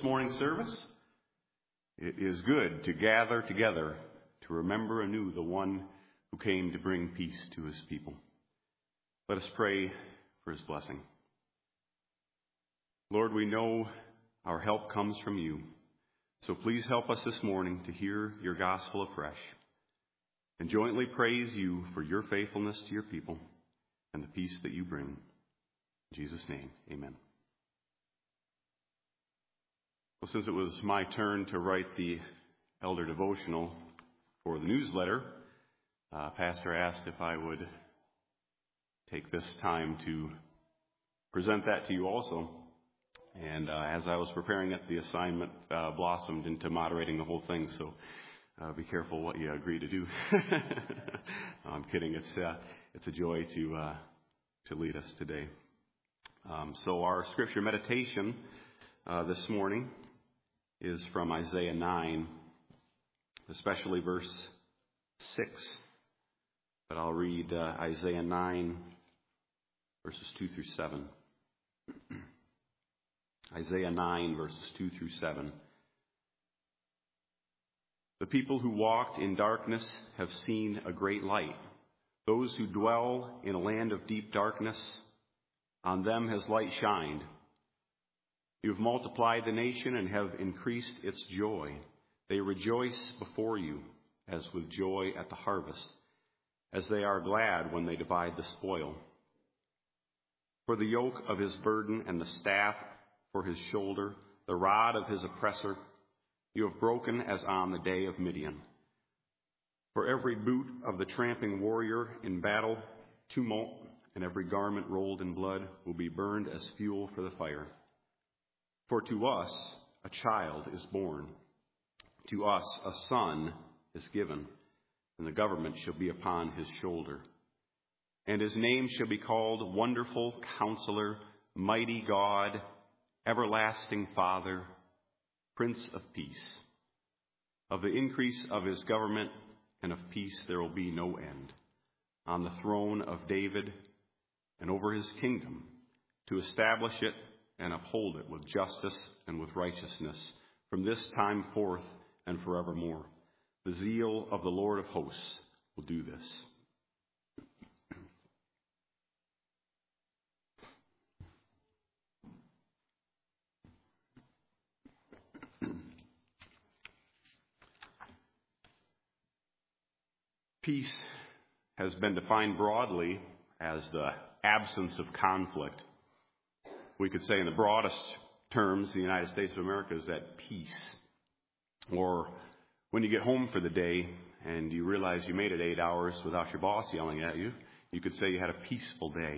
morning's service. It is good to gather together to remember anew the one who came to bring peace to his people. Let us pray for his blessing. Lord, we know our help comes from you, so please help us this morning to hear your gospel afresh and jointly praise you for your faithfulness to your people and the peace that you bring. In Jesus' name, amen. Well, since it was my turn to write the elder devotional for the newsletter, Pastor asked if I would take this time to present that to you also. And as I was preparing it, the assignment blossomed into moderating the whole thing, so be careful what you agree to do. No, I'm kidding. It's a joy to lead us today. So our scripture meditation this morning is from Isaiah 9, especially verse 6. But I'll read Isaiah 9, verses 2 through 7. Isaiah 9, verses 2 through 7. The people who walked in darkness have seen a great light. Those who dwell in a land of deep darkness, on them has light shined. You have multiplied the nation and have increased its joy. They rejoice before you as with joy at the harvest, as they are glad when they divide the spoil. For the yoke of his burden and the staff for his shoulder, the rod of his oppressor, you have broken as on the day of Midian. For every boot of the tramping warrior in battle, tumult, and every garment rolled in blood will be burned as fuel for the fire. For to us a child is born, to us a son is given, and the government shall be upon his shoulder. And his name shall be called Wonderful Counselor, Mighty God, Everlasting Father, Prince of Peace. Of the increase of his government and of peace there will be no end, on the throne of David and over his kingdom, to establish it and uphold it with justice and with righteousness from this time forth and forevermore. The zeal of the Lord of hosts will do this. Peace has been defined broadly as the absence of conflict. We could say in the broadest terms, the United States of America is at peace. Or when you get home for the day and you realize you made it 8 hours without your boss yelling at you, you could say you had a peaceful day.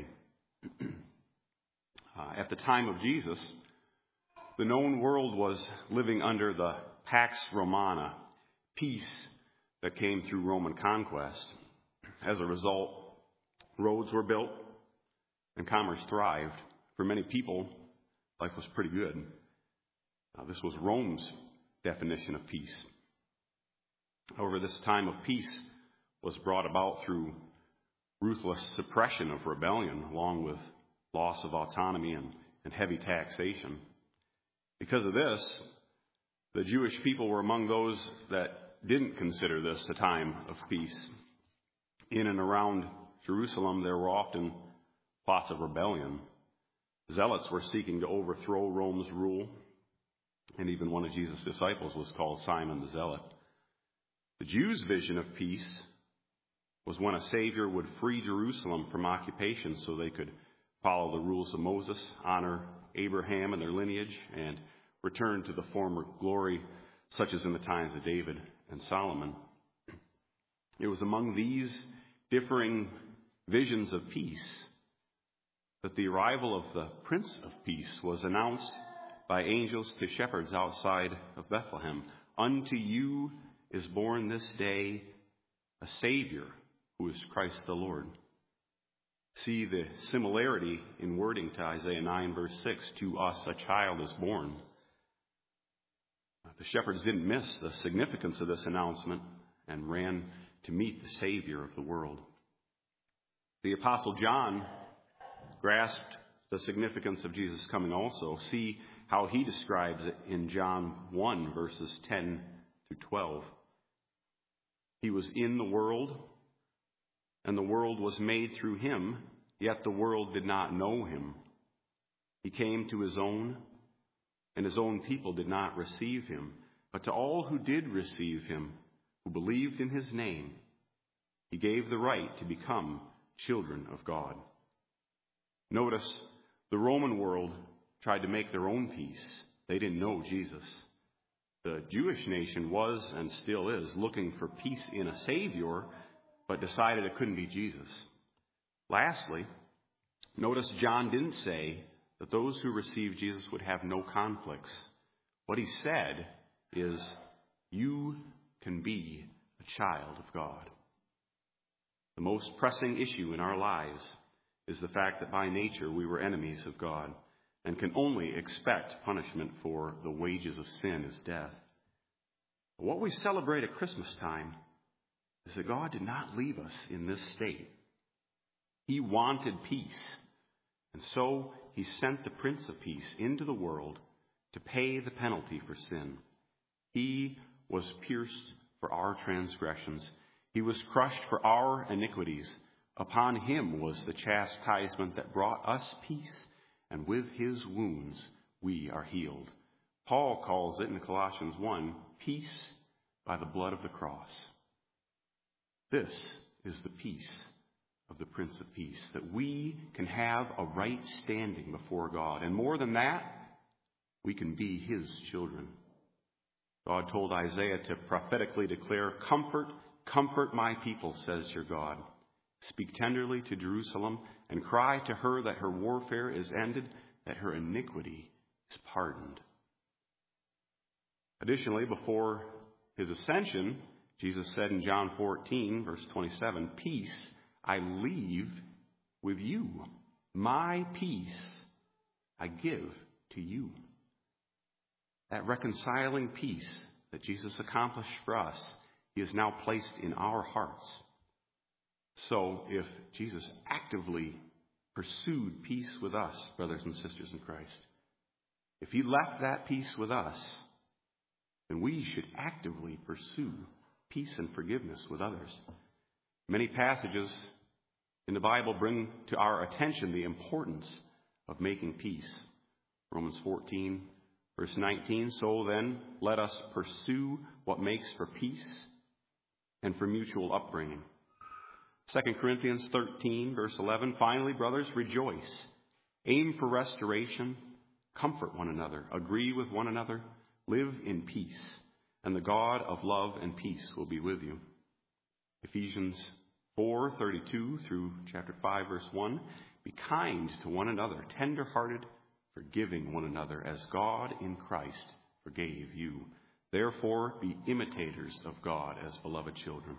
At the time of Jesus, the known world was living under the Pax Romana, peace that came through Roman conquest. As a result, roads were built and commerce thrived. For many people, life was pretty good. This was Rome's definition of peace. However, this time of peace was brought about through ruthless suppression of rebellion, along with loss of autonomy and heavy taxation. Because of this, the Jewish people were among those that didn't consider this a time of peace. In and around Jerusalem, there were often plots of rebellion. Zealots were seeking to overthrow Rome's rule, and even one of Jesus' disciples was called Simon the Zealot. The Jews' vision of peace was when a Savior would free Jerusalem from occupation so they could follow the rules of Moses, honor Abraham and their lineage, and return to the former glory, such as in the times of David and Solomon. It was among these differing visions of peace that the arrival of the Prince of Peace was announced by angels to shepherds outside of Bethlehem. Unto you is born this day a Savior, who is Christ the Lord. See the similarity in wording to Isaiah 9, verse 6. To us a child is born. The shepherds didn't miss the significance of this announcement and ran to meet the Savior of the world. The Apostle John grasped the significance of Jesus' coming also. See, how he describes it in John 1, verses 10 through 12. He was in the world, and the world was made through him, yet the world did not know him. He came to his own, and his own people did not receive him. But to all who did receive him, who believed in his name, he gave the right to become children of God. Notice, the Roman world tried to make their own peace. They didn't know Jesus. The Jewish nation was, and still is, looking for peace in a Savior, but decided it couldn't be Jesus. Lastly, notice John didn't say that those who received Jesus would have no conflicts. What he said is, you can be a child of God. The most pressing issue in our lives is the fact that by nature we were enemies of God and can only expect punishment, for the wages of sin is death. But what we celebrate at Christmas time is that God did not leave us in this state. He wanted peace, and so he sent the Prince of Peace into the world to pay the penalty for sin. He was pierced for our transgressions. He was crushed for our iniquities. Upon him was the chastisement that brought us peace, and with his wounds we are healed. Paul calls it in Colossians 1, peace by the blood of the cross. This is the peace of the Prince of Peace, that we can have a right standing before God. And more than that, we can be his children. God told Isaiah to prophetically declare, comfort, comfort my people, says your God. Speak tenderly to Jerusalem and cry to her that her warfare is ended, that her iniquity is pardoned. Additionally, before his ascension, Jesus said in John 14, verse 27, peace I leave with you. My peace I give to you. That reconciling peace that Jesus accomplished for us, he has now placed in our hearts. So if Jesus actively pursued peace with us, brothers and sisters in Christ, if he left that peace with us, then we should actively pursue peace and forgiveness with others. Many passages in the Bible bring to our attention the importance of making peace. Romans 14, verse 19, so then let us pursue what makes for peace and for mutual upbringing. 2 Corinthians 13, verse 11, finally, brothers, rejoice. Aim for restoration. Comfort one another. Agree with one another. Live in peace. And the God of love and peace will be with you. Ephesians 4:32 through chapter 5, verse 1. Be kind to one another, tender-hearted, forgiving one another, as God in Christ forgave you. Therefore, be imitators of God as beloved children.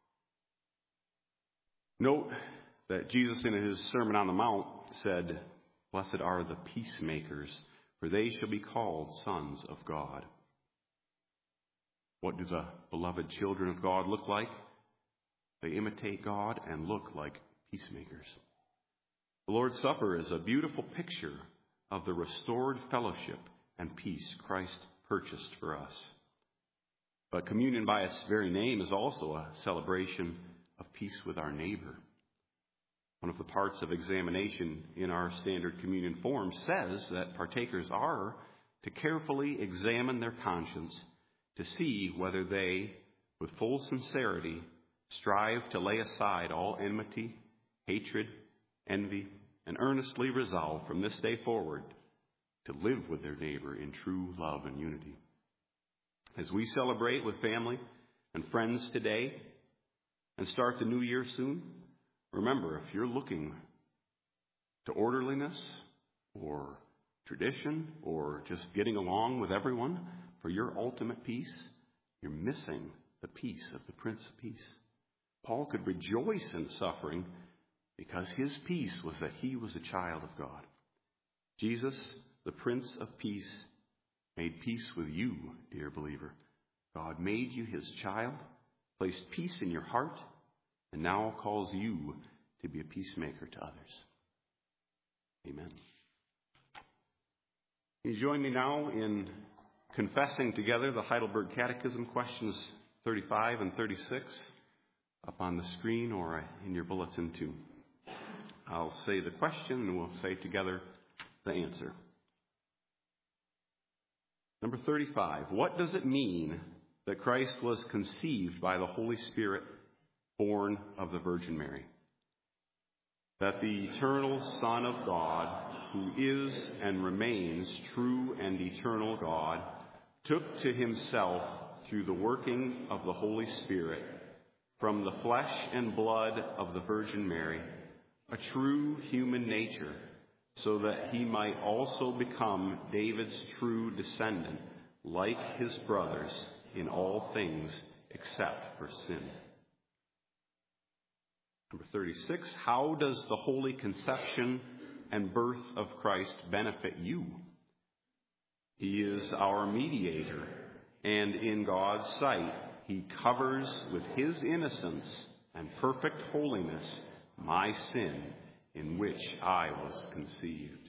Note that Jesus in his Sermon on the Mount said, blessed are the peacemakers, for they shall be called sons of God. What do the beloved children of God look like? They imitate God and look like peacemakers. The Lord's Supper is a beautiful picture of the restored fellowship and peace Christ purchased for us. But communion by its very name is also a celebration of peace with our neighbor. One of the parts of examination in our standard communion form says that partakers are to carefully examine their conscience to see whether they, with full sincerity, strive to lay aside all enmity, hatred, envy, and earnestly resolve from this day forward to live with their neighbor in true love and unity. As we celebrate with family and friends today and start the new year soon, remember, if you're looking to orderliness or tradition or just getting along with everyone for your ultimate peace, you're missing the peace of the Prince of Peace. Paul could rejoice in suffering because his peace was that he was a child of God. Jesus, the Prince of Peace, made peace with you, dear believer. God made you his child, placed peace in your heart, and now calls you to be a peacemaker to others. Amen. You join me now in confessing together the Heidelberg Catechism, questions 35 and 36, up on the screen or in your bulletin too. I'll say the question and we'll say together the answer. Number 35, what does it mean that Christ was conceived by the Holy Spirit, born of the Virgin Mary? That the eternal Son of God, who is and remains true and eternal God, took to himself through the working of the Holy Spirit, from the flesh and blood of the Virgin Mary, a true human nature, so that he might also become David's true descendant, like his brothers, in all things except for sin. Number 36, how does the holy conception and birth of Christ benefit you? He is our mediator, and in God's sight, he covers with his innocence and perfect holiness my sin in which I was conceived.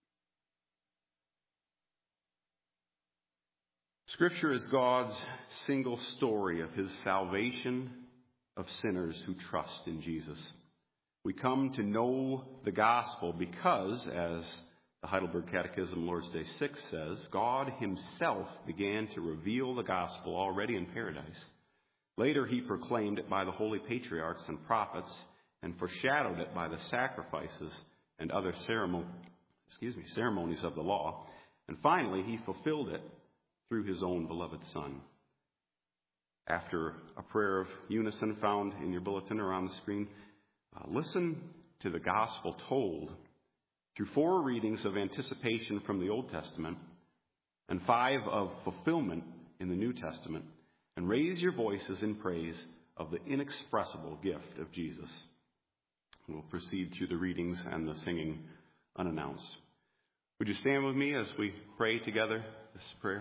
Scripture is God's single story of his salvation of sinners who trust in Jesus. We come to know the gospel because, as the Heidelberg Catechism, Lord's Day 6 says, God himself began to reveal the gospel already in paradise. Later he proclaimed it by the holy patriarchs and prophets and foreshadowed it by the sacrifices and other ceremonies of the law. And finally he fulfilled it through his own beloved Son. After a prayer of unison found in your bulletin or on the screen, listen to the gospel told through 4 readings of anticipation from the Old Testament and 5 of fulfillment in the New Testament, and raise your voices in praise of the inexpressible gift of Jesus. We'll proceed through the readings and the singing unannounced. Would you stand with me as we pray together this prayer?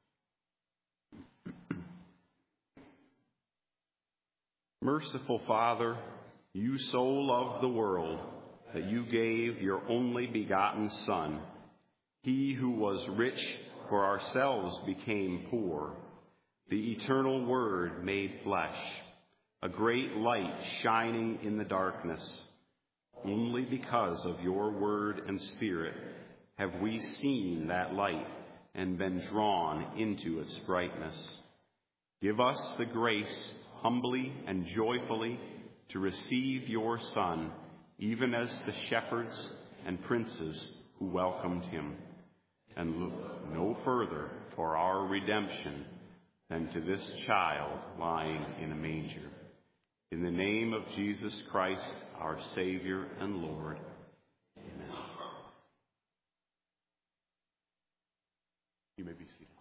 Merciful Father, you so loved the world that you gave your only begotten Son. He who was rich for ourselves became poor. The eternal Word made flesh, a great light shining in the darkness. Only because of your Word and Spirit have we seen that light and been drawn into its brightness. Give us the grace humbly and joyfully to receive your Son, even as the shepherds and princes who welcomed him, and look no further for our redemption than to this child lying in a manger. In the name of Jesus Christ, our Savior and Lord. Amen. You may be seated.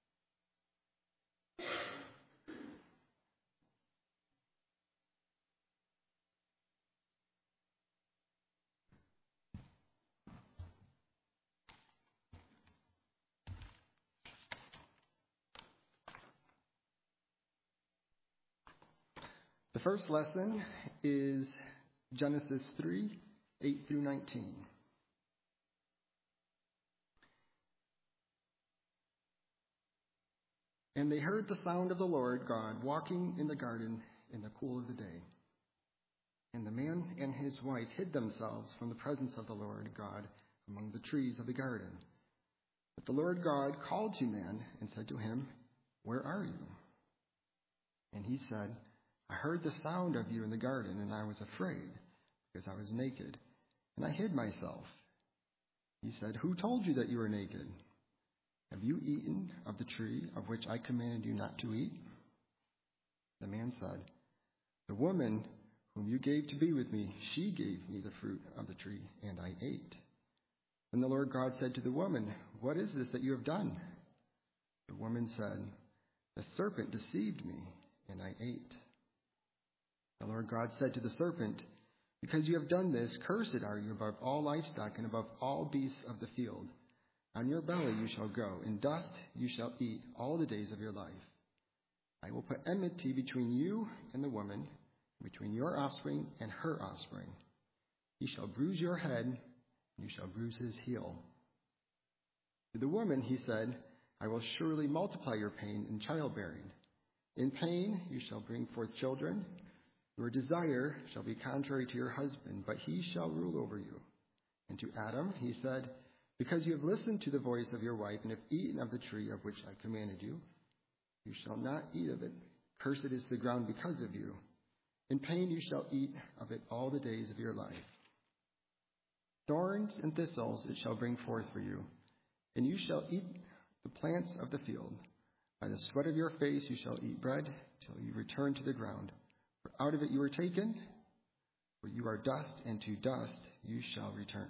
The first lesson is Genesis 3, 8 through 19. And they heard the sound of the Lord God walking in the garden in the cool of the day. And the man and his wife hid themselves from the presence of the Lord God among the trees of the garden. But the Lord God called to man and said to him, "Where are you?" And he said, "I heard the sound of you in the garden, and I was afraid, because I was naked, and I hid myself." He said, "Who told you that you were naked? Have you eaten of the tree of which I commanded you not to eat?" The man said, "The woman whom you gave to be with me, she gave me the fruit of the tree, and I ate." Then the Lord God said to the woman, "What is this that you have done?" The woman said, "The serpent deceived me, and I ate." The Lord God said to the serpent, "Because you have done this, cursed are you above all livestock and above all beasts of the field. On your belly you shall go, and dust you shall eat all the days of your life. I will put enmity between you and the woman, between your offspring and her offspring. He shall bruise your head, and you shall bruise his heel." To the woman he said, I will surely multiply your pain in childbearing. In pain you shall bring forth children. Your desire shall be contrary to your husband, but he shall rule over you. And to Adam he said, because you have listened to the voice of your wife and have eaten of the tree of which I commanded you, you shall not eat of it. Cursed is the ground because of you. In pain you shall eat of it all the days of your life. Thorns and thistles it shall bring forth for you, and you shall eat the plants of the field. By the sweat of your face you shall eat bread till you return to the ground. For out of it you were taken, for you are dust, and to dust you shall return.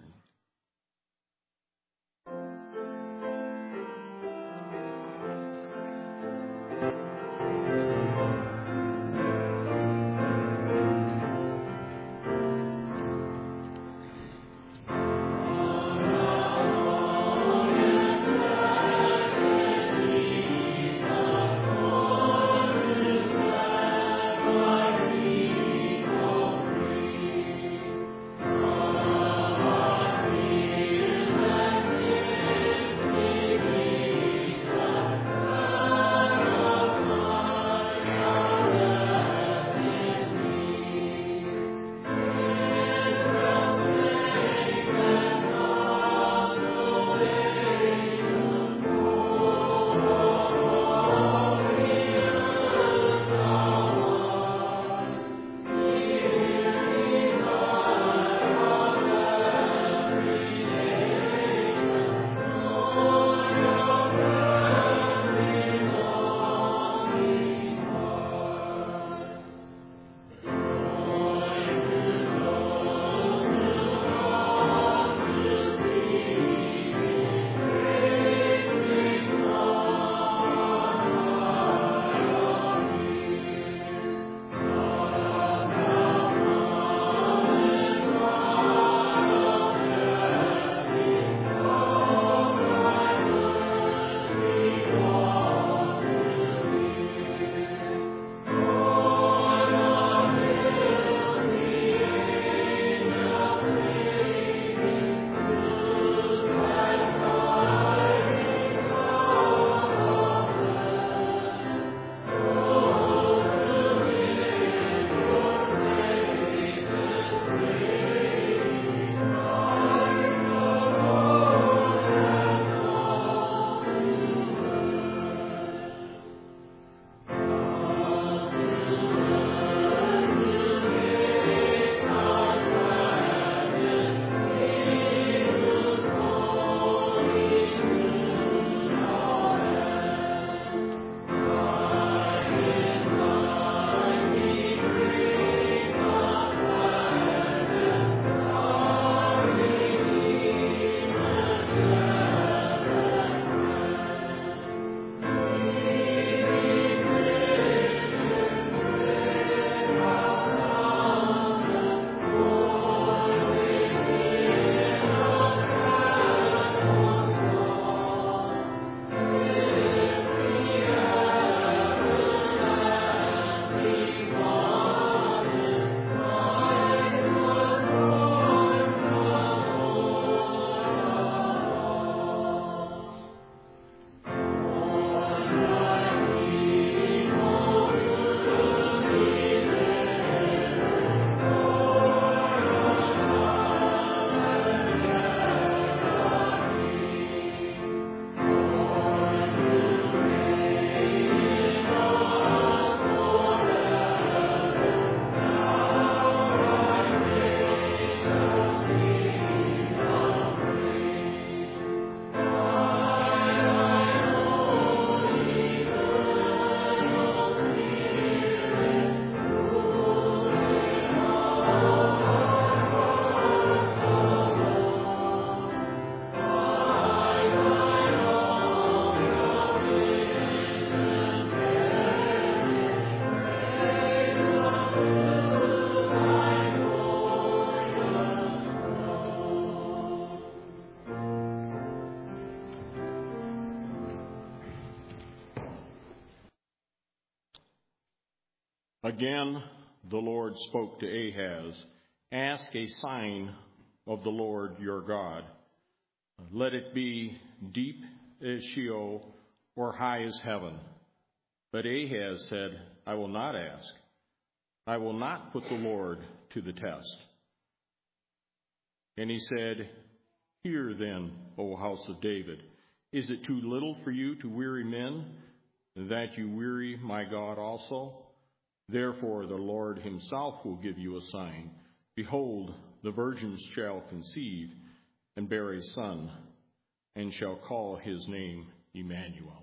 Again, the Lord spoke to Ahaz, ask a sign of the Lord your God. let it be deep as Sheol or high as heaven. But Ahaz said, I will not ask. I will not put the Lord to the test. And he said, Hear then, O house of David, is it too little for you to weary men, that you weary my God also? Therefore the Lord himself will give you a sign. Behold, the virgin shall conceive and bear a son, and shall call his name Emmanuel.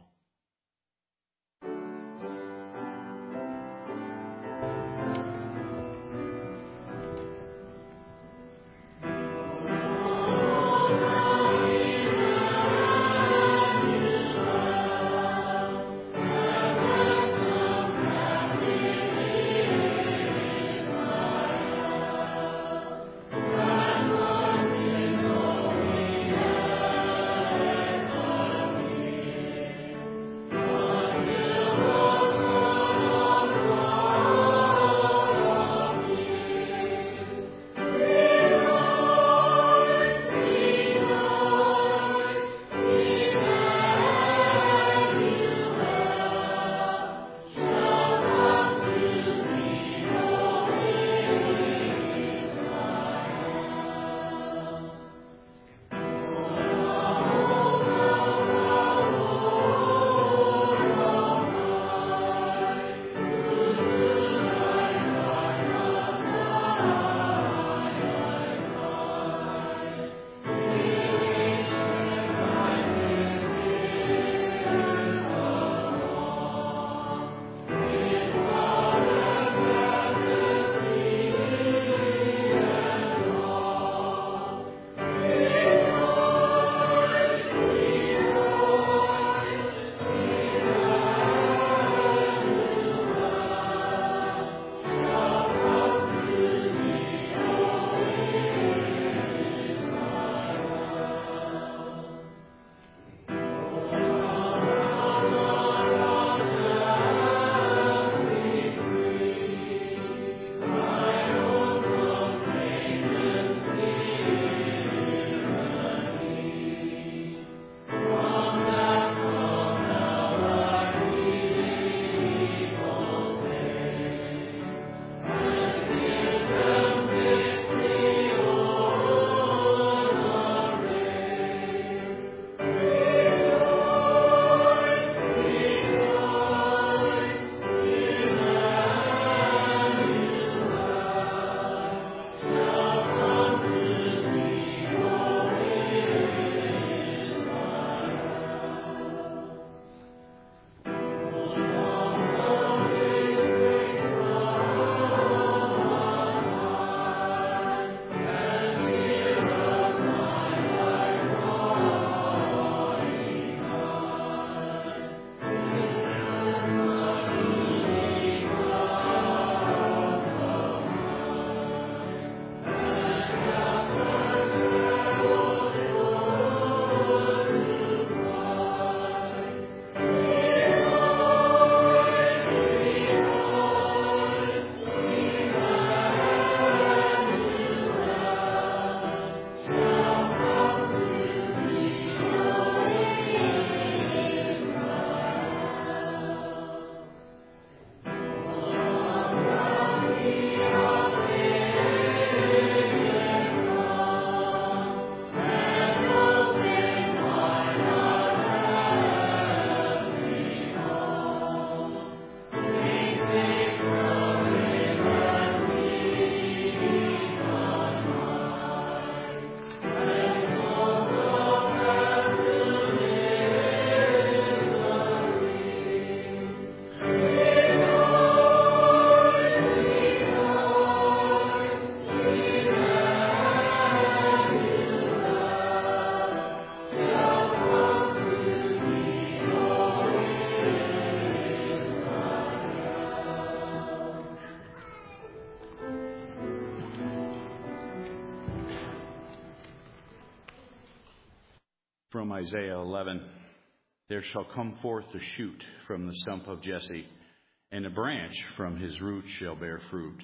From Isaiah 11, there shall come forth a shoot from the stump of Jesse, and a branch from his root shall bear fruit.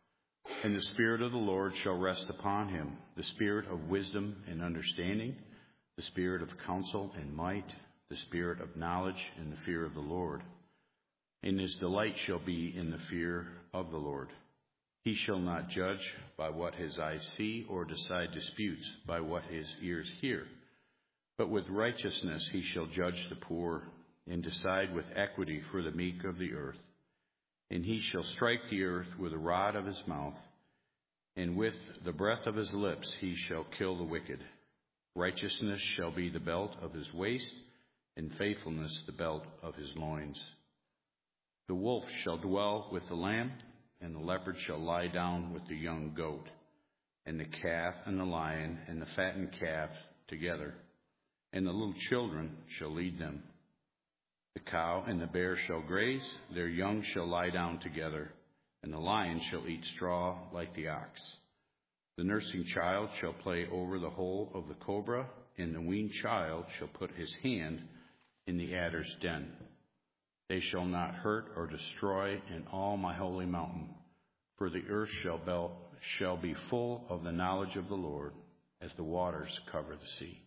And the Spirit of the Lord shall rest upon him, the Spirit of wisdom and understanding, the spirit of counsel and might, the spirit of knowledge and the fear of the Lord. And his delight shall be in the fear of the Lord. He shall not judge by what his eyes see, or decide disputes by what his ears hear. But with righteousness he shall judge the poor, and decide with equity for the meek of the earth. And he shall strike the earth with the rod of his mouth, and with the breath of his lips he shall kill the wicked. Righteousness shall be the belt of his waist, and faithfulness the belt of his loins. The wolf shall dwell with the lamb, and the leopard shall lie down with the young goat, and the calf and the lion and the fattened calf together, and the little children shall lead them. The cow and the bear shall graze, their young shall lie down together, and the lion shall eat straw like the ox. The nursing child shall play over the hole of the cobra, and the weaned child shall put his hand in the adder's den. They shall not hurt or destroy in all my holy mountain, for the earth shall be full of the knowledge of the Lord, as the waters cover the sea.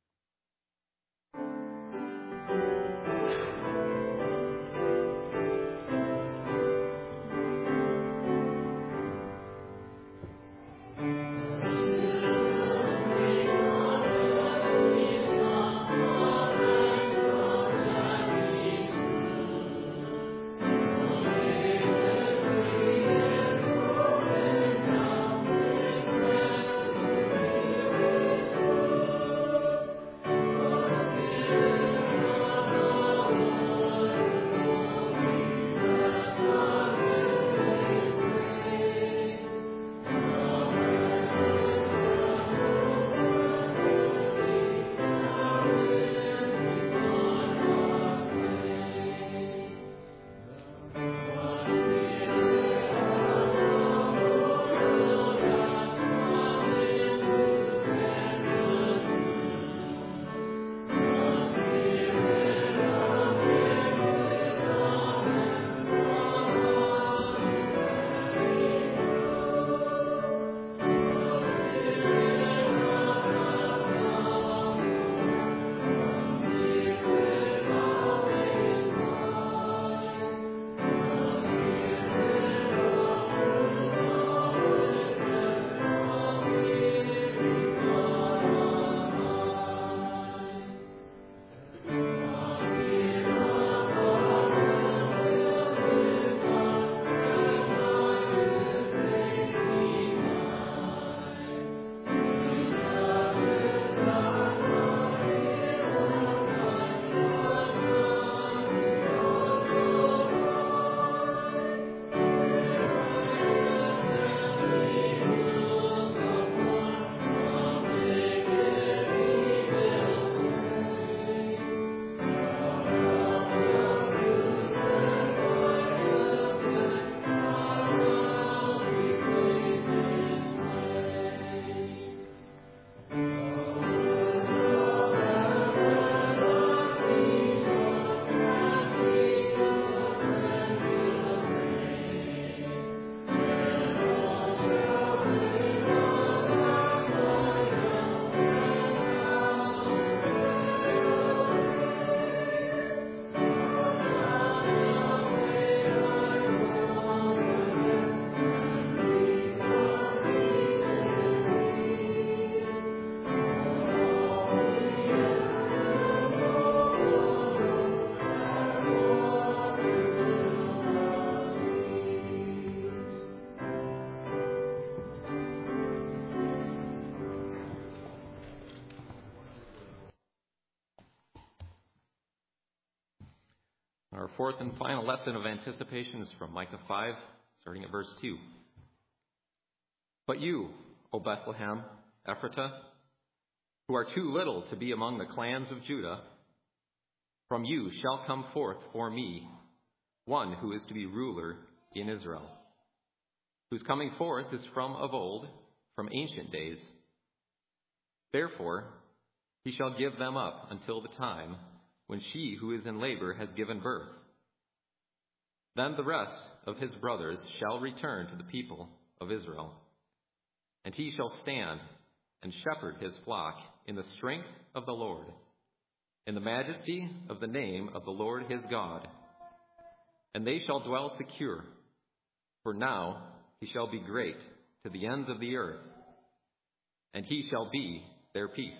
Our fourth and final lesson of anticipation is from Micah 5, starting at verse 2. But you, O Bethlehem, Ephratah, who are too little to be among the clans of Judah, from you shall come forth for me one who is to be ruler in Israel, whose coming forth is from of old, from ancient days. Therefore, he shall give them up until the time when she who is in labor has given birth. Then the rest of his brothers shall return to the people of Israel, and he shall stand and shepherd his flock in the strength of the Lord, in the majesty of the name of the Lord his God. And they shall dwell secure, for now he shall be great to the ends of the earth, and he shall be their peace.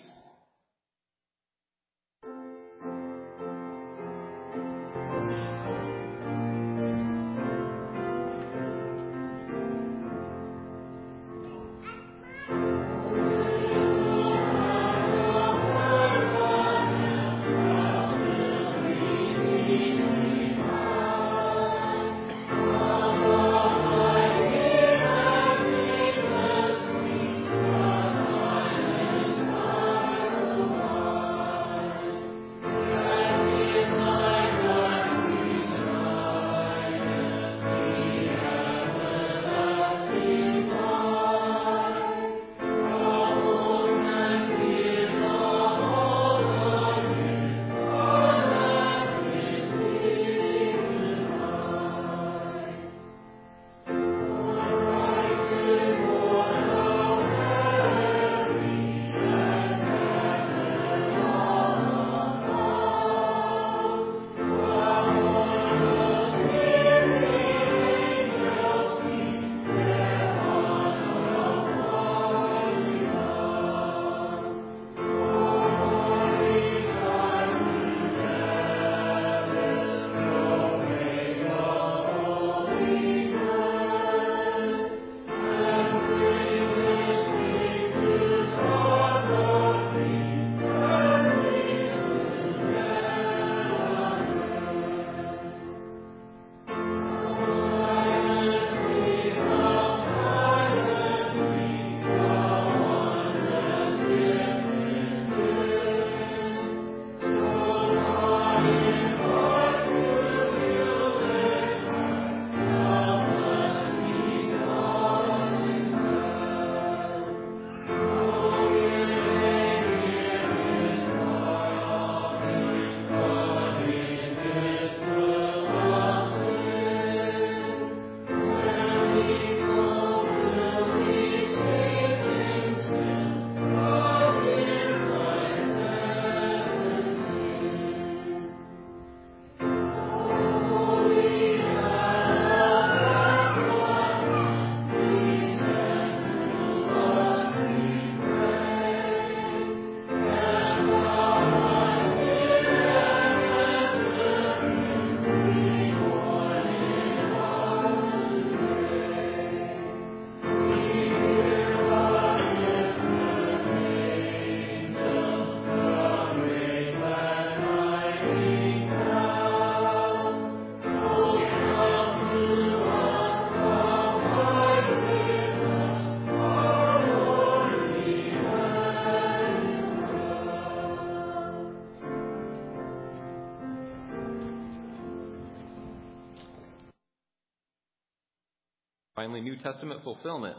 Finally, New Testament fulfillment.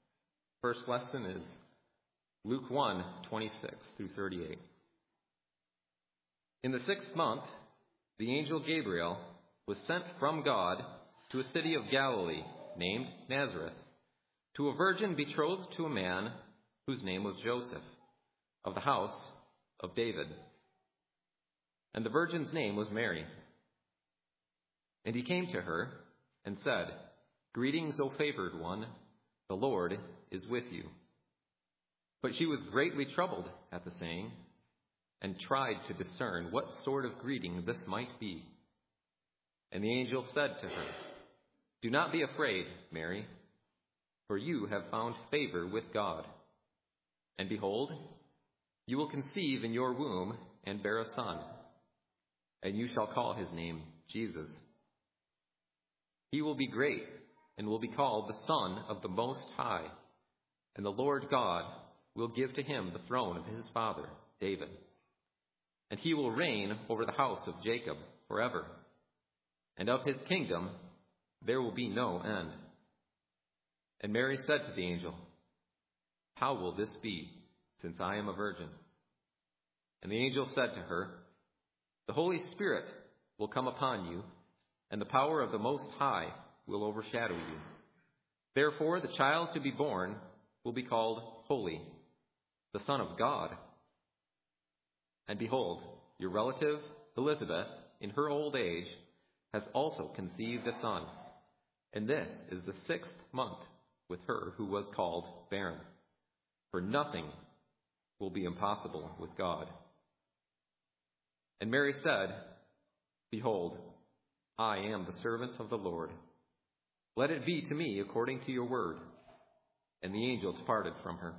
First lesson is Luke 1:26 through 38. In the 6th month, the angel Gabriel was sent from God to a city of Galilee named Nazareth, to a virgin betrothed to a man whose name was Joseph, of the house of David. And the virgin's name was Mary. And he came to her and said, "Greetings, O favored one, the Lord is with you." But she was greatly troubled at the saying, and tried to discern what sort of greeting this might be. And the angel said to her, "Do not be afraid, Mary, for you have found favor with God. And behold, you will conceive in your womb and bear a son, and you shall call his name Jesus. He will be great and will be called the Son of the Most High, and the Lord God will give to him the throne of his father, David. And he will reign over the house of Jacob forever, and of his kingdom there will be no end." And Mary said to the angel, "How will this be, since I am a virgin?" And the angel said to her, "The Holy Spirit will come upon you, and the power of the Most High will overshadow you. Therefore, the child to be born will be called Holy, the Son of God. And behold, your relative Elizabeth, in her old age, has also conceived a son, and this is the 6th month with her who was called barren. For nothing will be impossible with God." And Mary said, "Behold, I am the servant of the Lord. Let it be to me according to your word." And the angel departed from her.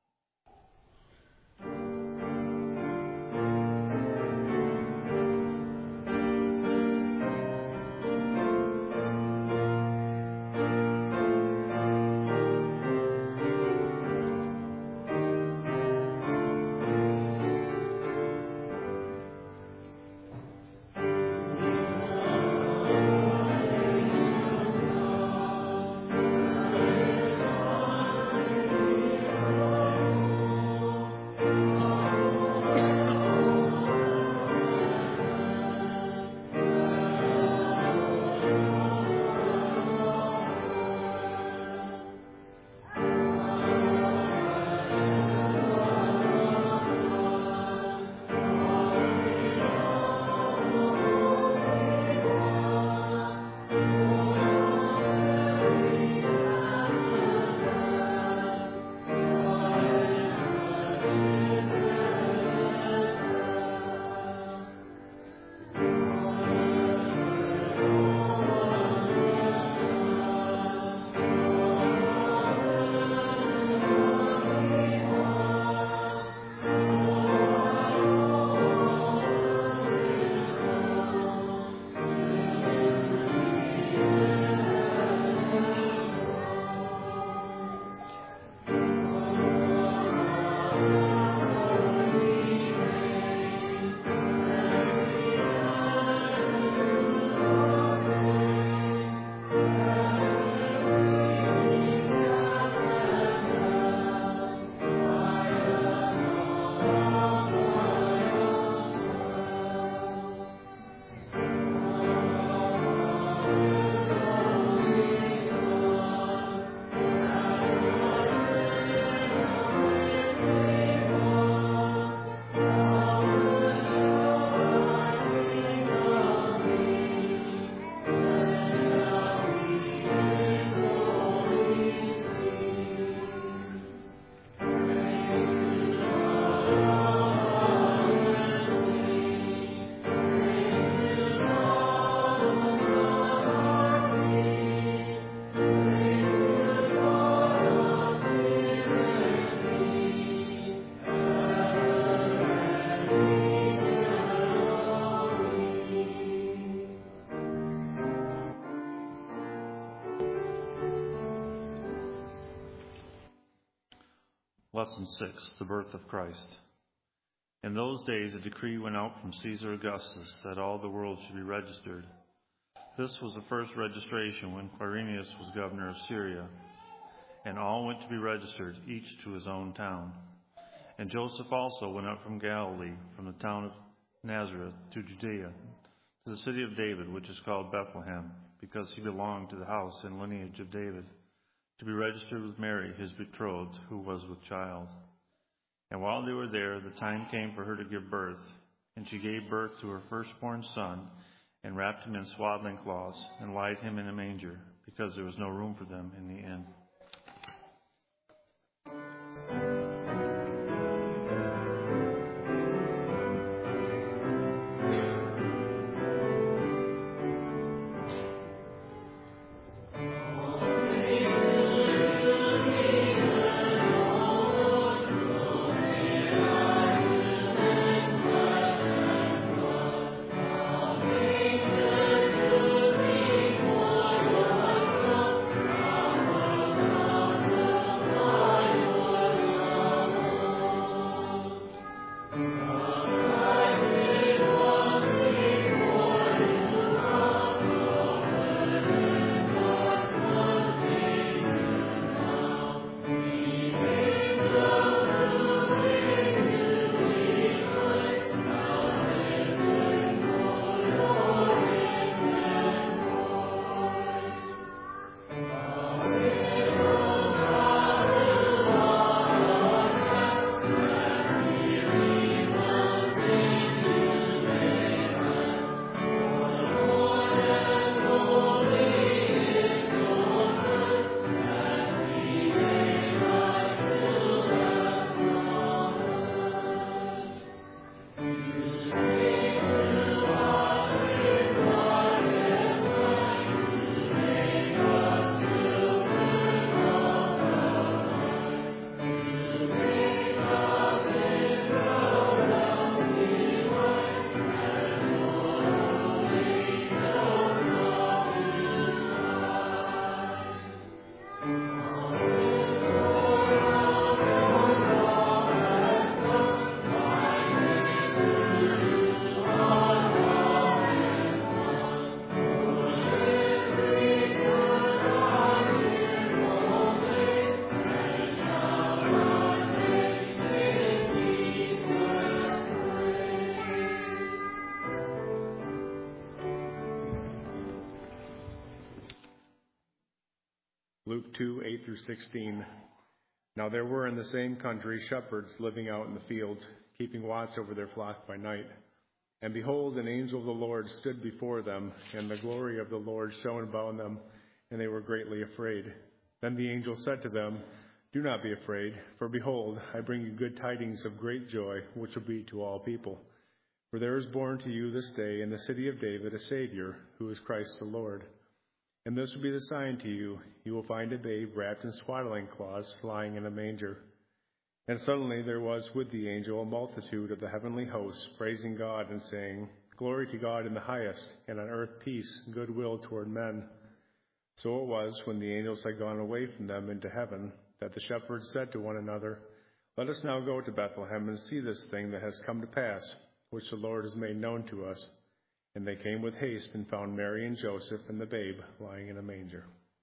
Lesson 6, the birth of Christ. In those days a decree went out from Caesar Augustus that all the world should be registered. This was the first registration when Quirinius was governor of Syria, and all went to be registered, each to his own town. And Joseph also went up from Galilee, from the town of Nazareth to Judea, to the city of David, which is called Bethlehem, because he belonged to the house and lineage of David, to be registered with Mary, his betrothed, who was with child. And while they were there, the time came for her to give birth. And she gave birth to her firstborn son, and wrapped him in swaddling cloths, and laid him in a manger, because there was no room for them in the inn. Luke 2:8-16. Now there were in the same country shepherds living out in the fields, keeping watch over their flock by night. And behold, an angel of the Lord stood before them, and the glory of the Lord shone about them, and they were greatly afraid. Then the angel said to them, Do not be afraid, for behold, I bring you good tidings of great joy, which will be to all people. For there is born to you this day in the city of David a Savior, who is Christ the Lord. And this will be the sign to you. You will find a babe wrapped in swaddling cloths, lying in a manger. And suddenly there was with the angel a multitude of the heavenly hosts, praising God and saying, Glory to God in the highest, and on earth peace, goodwill toward men. So it was, when the angels had gone away from them into heaven, that the shepherds said to one another, Let us now go to Bethlehem and see this thing that has come to pass, which the Lord has made known to us. And they came with haste and found Mary and Joseph and the babe lying in a manger.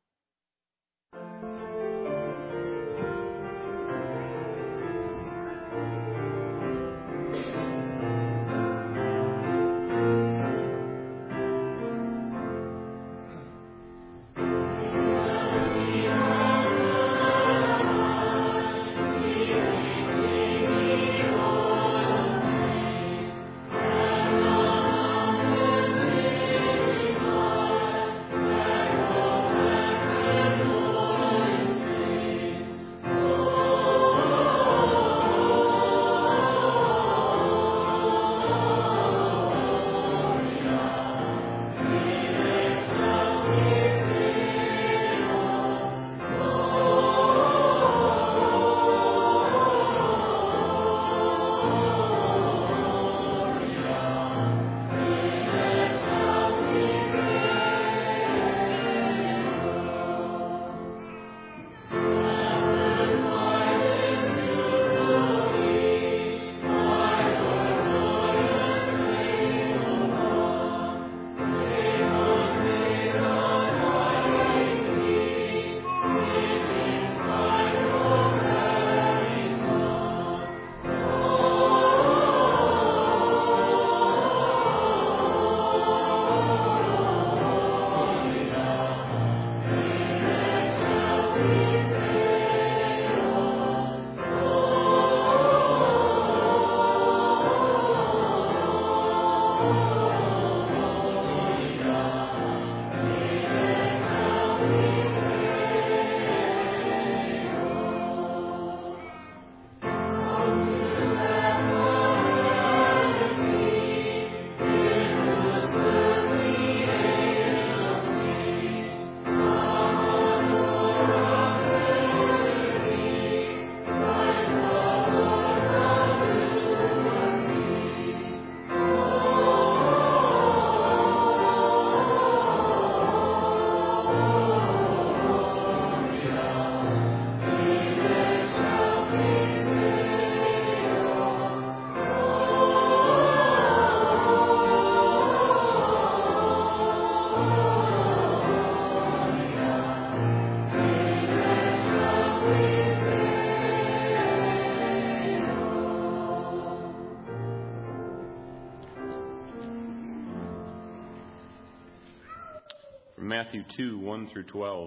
Matthew 2:1-12.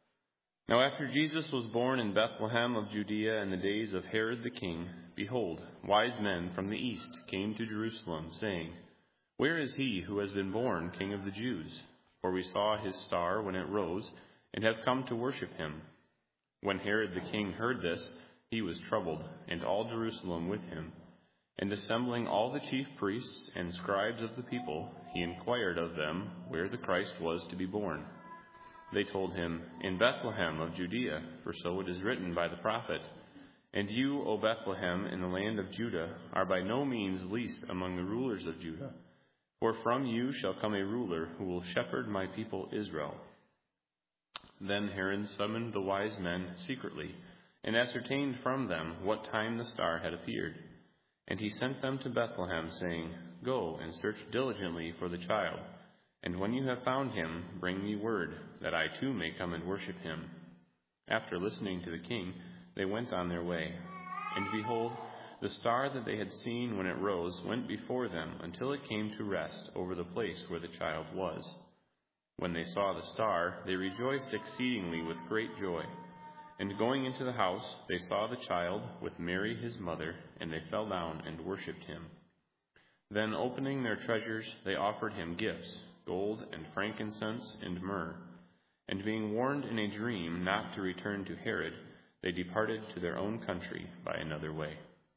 Now after Jesus was born in Bethlehem of Judea in the days of Herod the king, behold, wise men from the east came to Jerusalem, saying, Where is he who has been born King of the Jews? For we saw his star when it rose, and have come to worship him. When Herod the king heard this, he was troubled, and all Jerusalem with him. And assembling all the chief priests and scribes of the people, he inquired of them where the Christ was to be born. They told him, In Bethlehem of Judea, for so it is written by the prophet, And you, O Bethlehem, in the land of Judah, are by no means least among the rulers of Judah. For from you shall come a ruler who will shepherd my people Israel. Then Herod summoned the wise men secretly, and ascertained from them what time the star had appeared. And he sent them to Bethlehem, saying, Go and search diligently for the child, and when you have found him, bring me word, that I too may come and worship him. After listening to the king, they went on their way. And behold, the star that they had seen when it rose went before them until it came to rest over the place where the child was. When they saw the star, they rejoiced exceedingly with great joy. And going into the house, they saw the child with Mary his mother, and they fell down and worshipped him. Then opening their treasures, they offered him gifts, gold and frankincense and myrrh. And being warned in a dream not to return to Herod, they departed to their own country by another way.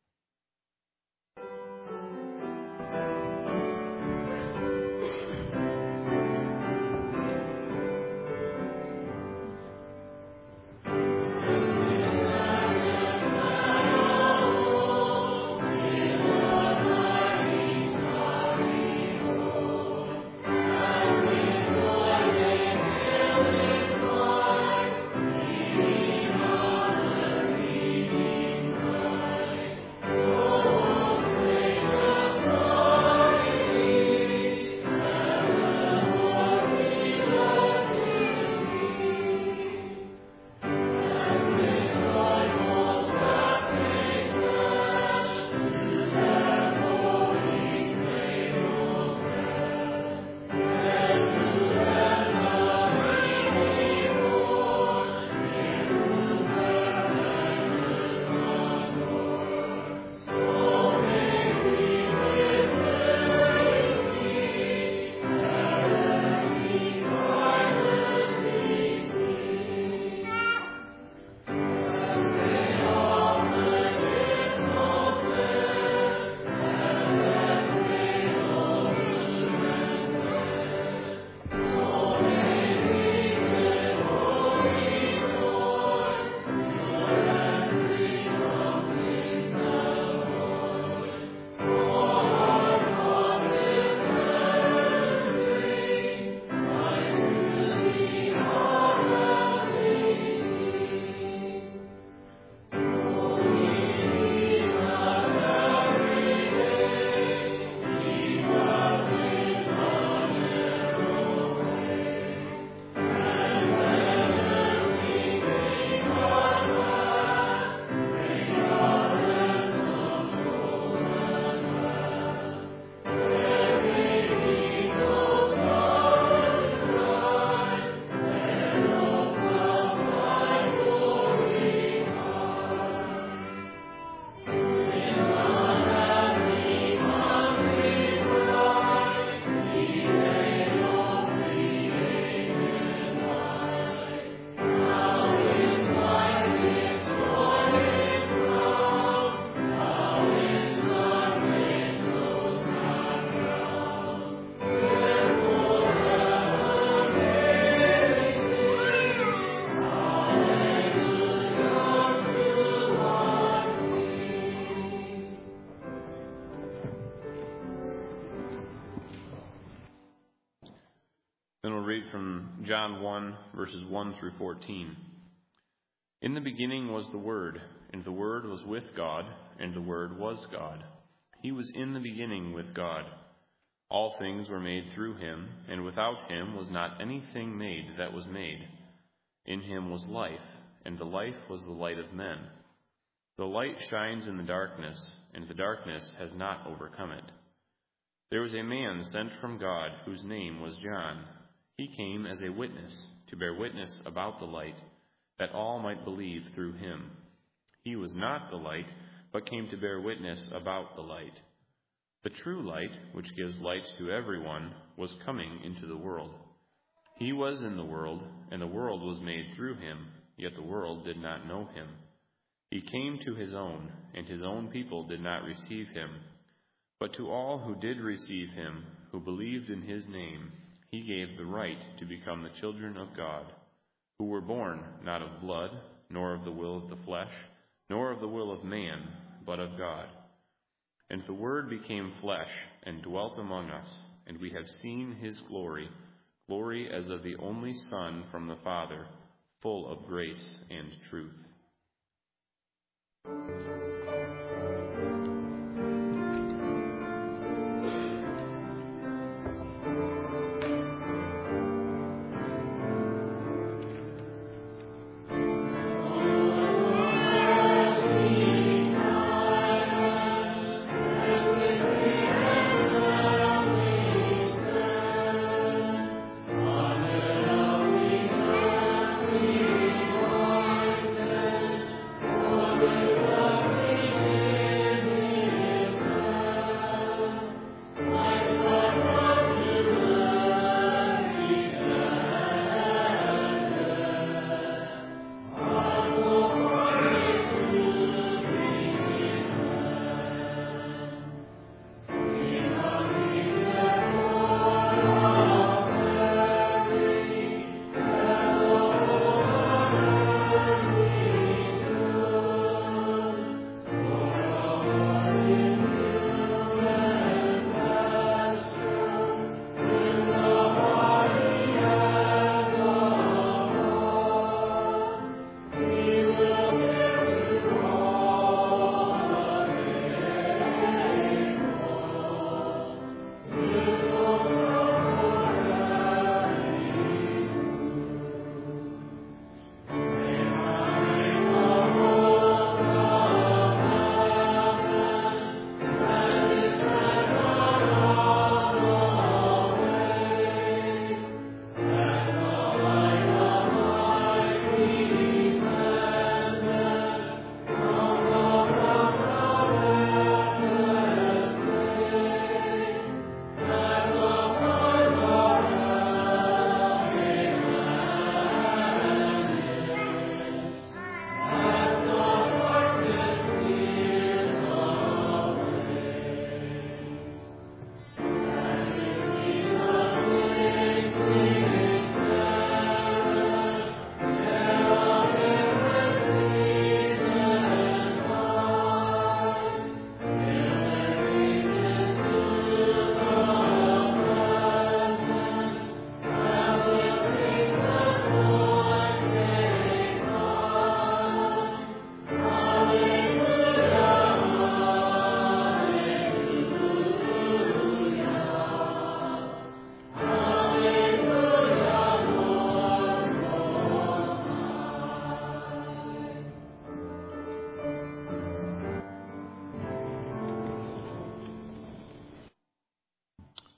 Then we'll read from John 1, verses 1 through 14. In the beginning was the Word, and the Word was with God, and the Word was God. He was in the beginning with God. All things were made through him, and without him was not anything made that was made. In him was life, and the life was the light of men. The light shines in the darkness, and the darkness has not overcome it. There was a man sent from God whose name was John. He came as a witness, to bear witness about the light, that all might believe through him. He was not the light, but came to bear witness about the light. The true light, which gives light to everyone, was coming into the world. He was in the world, and the world was made through him, yet the world did not know him. He came to his own, and his own people did not receive him. But to all who did receive him, who believed in his name, he gave the right to become the children of God, who were born not of blood, nor of the will of the flesh, nor of the will of man, but of God. And the Word became flesh and dwelt among us, and we have seen his glory, glory as of the only Son from the Father, full of grace and truth. Amen.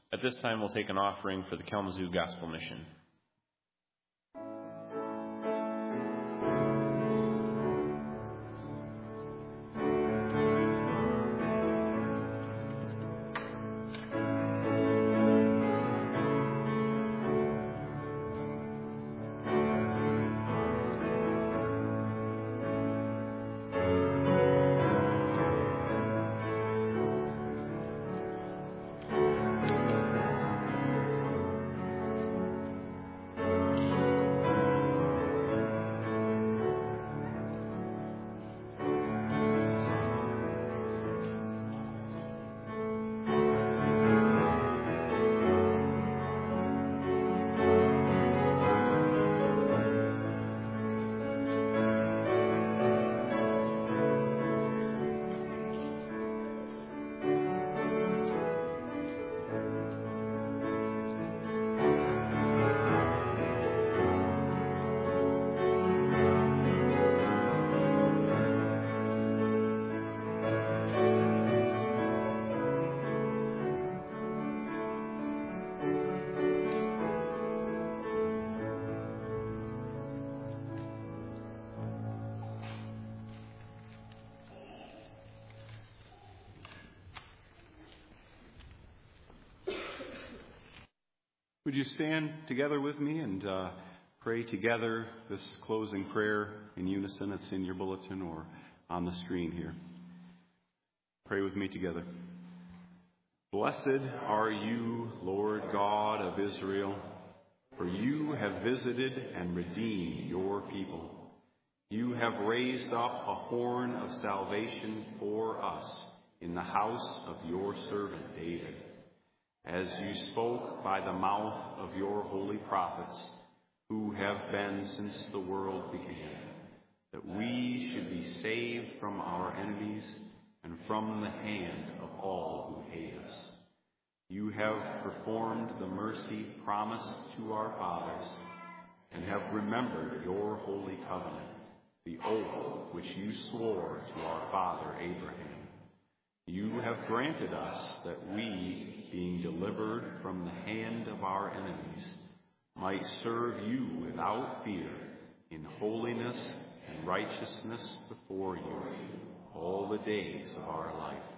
At this time, we'll take an offering for the Kalamazoo Gospel Mission. Would you stand together with me and pray together this closing prayer in unison? It's in your bulletin or on the screen here. Pray with me together. Blessed are you, Lord God of Israel, for you have visited and redeemed your people. You have raised up a horn of salvation for us in the house of your servant David, as you spoke by the mouth of your holy prophets, who have been since the world began, that we should be saved from our enemies and from the hand of all who hate us. You have performed the mercy promised to our fathers, and have remembered your holy covenant, the oath which you swore to our father Abraham. You have granted us that we, being delivered from the hand of our enemies, might serve you without fear in holiness and righteousness before you all the days of our life.